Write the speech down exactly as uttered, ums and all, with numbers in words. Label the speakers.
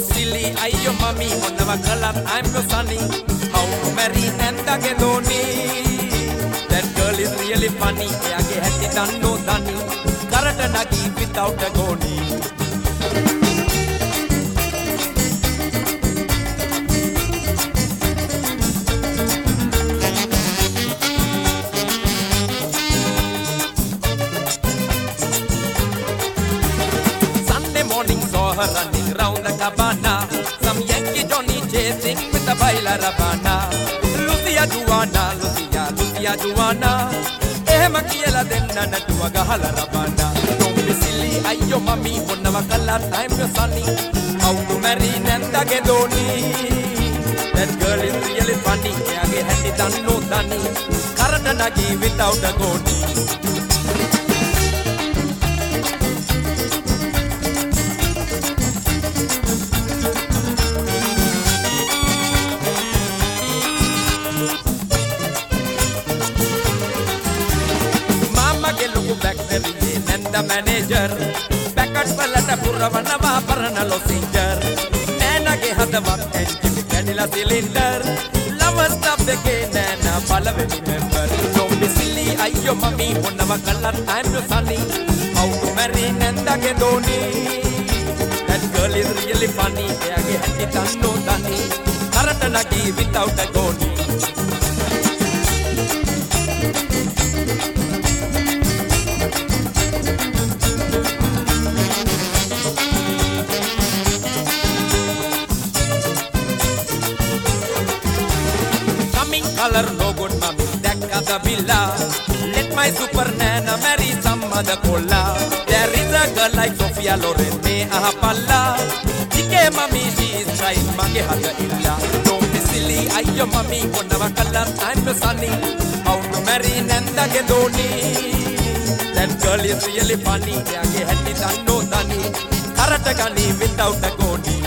Speaker 1: silly, I your mommy, on never color, I'm no sunny. How to marry Nanda Gedoni? That girl is really funny, I get it done, no dunny. Karatanagi without a goni. Saw her running round the cabana. Some Yankee Johnny chasing with the baila rabana. Lucia Juana, Lucia, Lucia Juana. Eh, Makiela then Nana to a gahala rabana. Don't be silly, I your mommy, one of a color, I'm your sonny. How to marry Nanda Gedoni? That girl is really funny, I get it done, no dunny. Karatanagi without a goni. The manager back at Palata Puravanava Paranalo singer Nana Gehadava and Jimmy Canilla cylinder Lovers stop the game and a Palavani member. Don't be silly, I your mommy, one of a color, I'm your sunny. How to marry Nanda Gedoni? That girl is really funny, I get it done, no dunny. Karatanagi without a goni. Color no good mommy, that the villa. Let my super nana marry some other cola. There is a girl like Sophia Loren, me a palla. Dike mommy, she is trying mange hada illa. Don't be silly, I your mommy, one of a color, I'm the sunny. How to marry Nanda Gedoni? That girl is really funny, I get it done, no dunny. Karatagani without a goni.